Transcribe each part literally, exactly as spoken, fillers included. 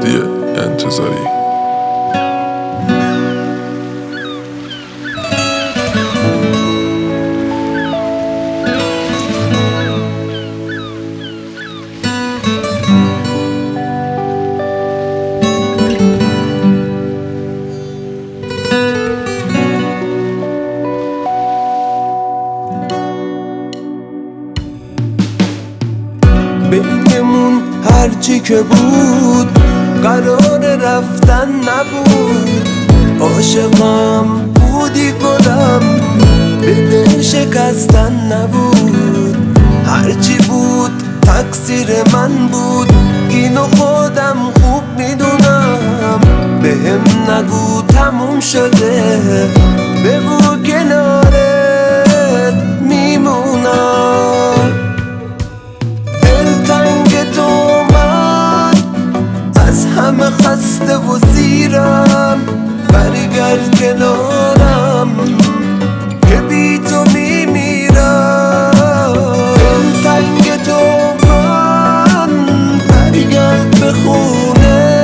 مهدی انتظاری. بینمون هرچی که بود قرار رفتن نبود. عاشقم بودی گلم به دل شکستن نبود. هرچی بود تقصیر من بود، اینو خودم خوب میدونم. بهم نگو تموم شده، بگو کنارت میمونم. همه خسته و زیرم، برگرد کنارم که بی تو میمیرم. دل تنگ تو من، برگرد به خونه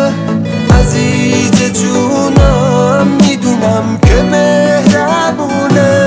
عزیز جونم. میدونم که مهربونه.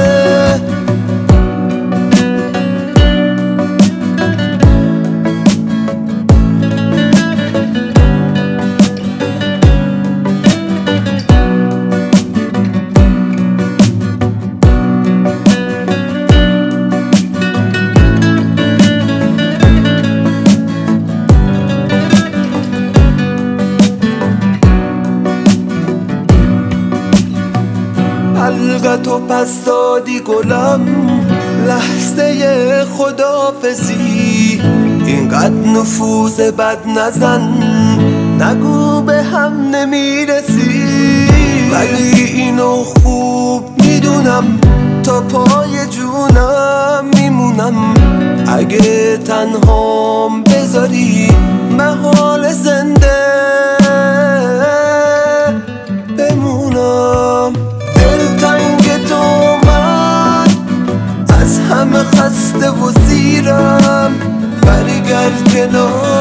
حلقتو پس دادی گلم، لحظه خدافزی. اینقدر نفوذ بد نزن، نگو به هم نمیرسی. ولی اینو خوب میدونم، تا پای جونم میمونم. اگه تنهام بذاری محال زنده بمونم. همه خسته و زیرم، برگرد کنار